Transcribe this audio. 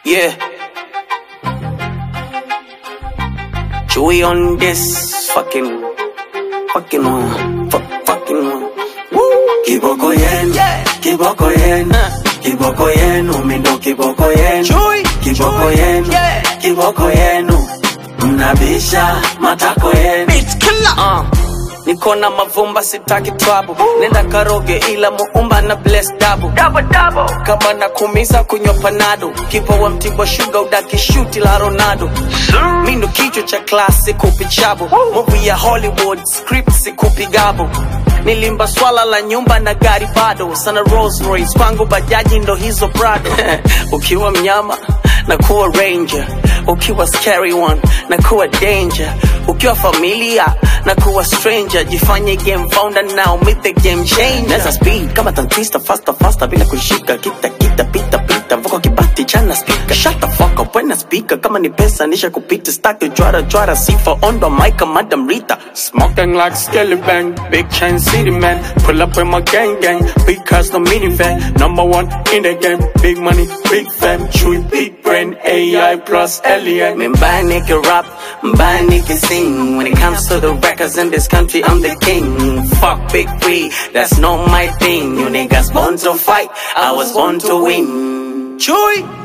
Yeah. Chewy on this fucking one. Fucking one. Woo. Kiboko yenu, kiboko yenu, kiboko yenu, mindo kiboko yenu. Chewy. Kiboko yenu, kiboko yenu, mnabisha matako yenu. Bitch killer. Niko na mavumba sitaki trouble. Nenda karoge ila muumba na bless double. Kama nakumiza kunywa panado. Kipa wa mtiba sugar udaki shoot la Ronaldo. Mindo kichwa cha class sikupi chabo. Movie ya Hollywood script sikupi gabo. Nilimba swala la nyumba na gari bado. Sana Rolls Royce kwangu bajaji ndo hizo Prado. Ukiwa mnyama na kuwa ranger, ukiwa scary one na kuwa danger, ukiwa familia na kuwa stranger. Jifanye game founder now meet the game changer. Neza speed kama tantista faster bila kushika. Kita pita voko kibati chana speaker. Shut the fuck up when I speaker. Kama ni pesa nisha kupita. Stack jwara sifa ondo mic Madam Rita. Smoking like Skelly Bang, big chain city man. Pull up with my gang, big cars no minivan. Number one in the game, big money, big fam. Chewy, big brain, AI plus alien. Me buy nigga rap, buy nigga sing. When it comes to the records in this country, I'm the king. Fuck Big Free, that's not my thing. You niggas born to fight, I was born to win. Chewy.